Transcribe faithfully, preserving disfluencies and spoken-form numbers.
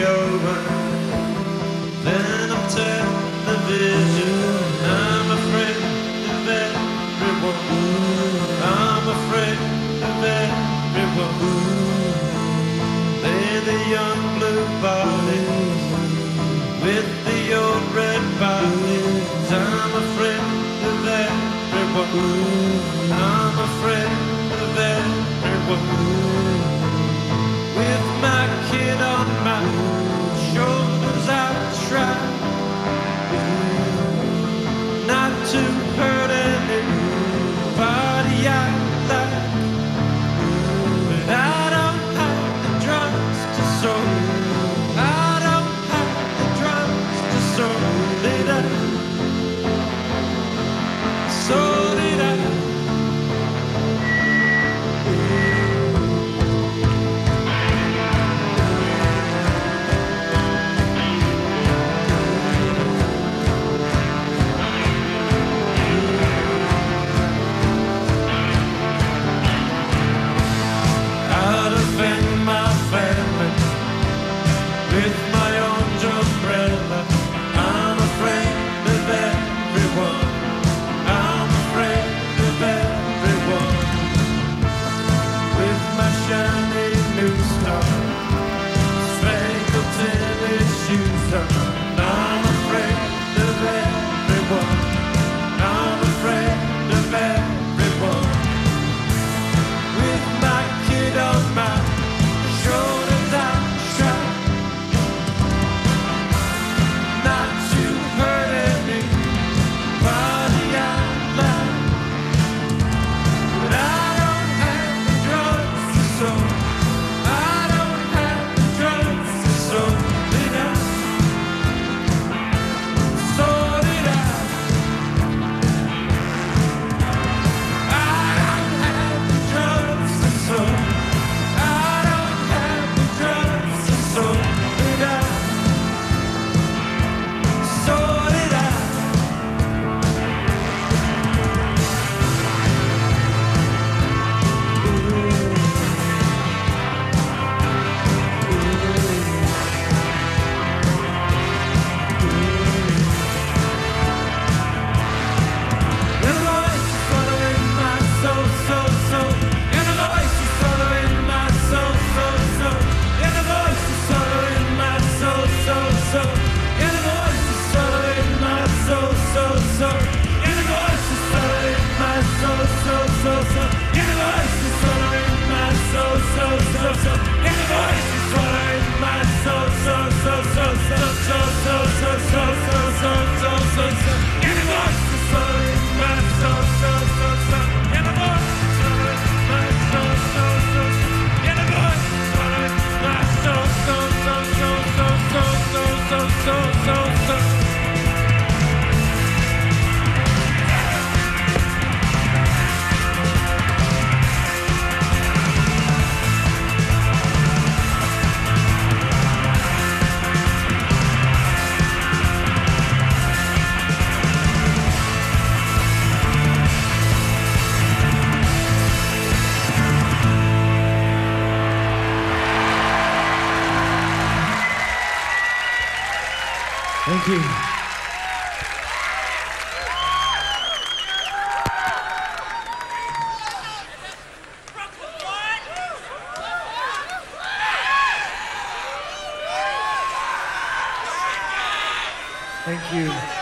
over. Then on television, I'm afraid of everyone. I'm afraid of everyone. They're the young blue bodies with the old red bodies. I'm afraid of everyone. I'm afraid of everyone. With my kid on my shoulders, I try not to hurt anybody I like, but I don't have the drums to soul. I don't have the drums to soul it out. Soul it out. With my own umbrella, I'm afraid of everyone. I'm afraid of everyone. With my shiny new star, spangled tennis shoes on, I'm afraid of everyone. I'm afraid of everyone. With my kid on my shoulders, I try not to hurt anybody I like, but I don't have the drugs to soul. I don't have the drugs to soul it out. Soul it out. I don't have the drugs to soul. I don't have the drugs to soul it out. Sort it out. And the voice is swallowing my soul, soul, soul. And the voice is swallowing my soul, soul, soul. And the voice is swallowing my soul, soul, soul. And the voice is swallowing my soul, soul, soul. And the voice is swallowing my soul, soul, soul, soul. And the voice is swallowing my soul, soul, soul, soul. And the voice is swallowing my soul, soul, soul, soul, soul, soul, soul, soul, soul, soul, soul, soul, soul, soul. And the voice is swallowing my soul, soul, soul, soul. And the voice is swallowing my soul, soul, soul, soul. And the voice is swallowing my soul, soul, soul, soul, soul, soul, soul, soul, soul, soul. Thank you. Thank you.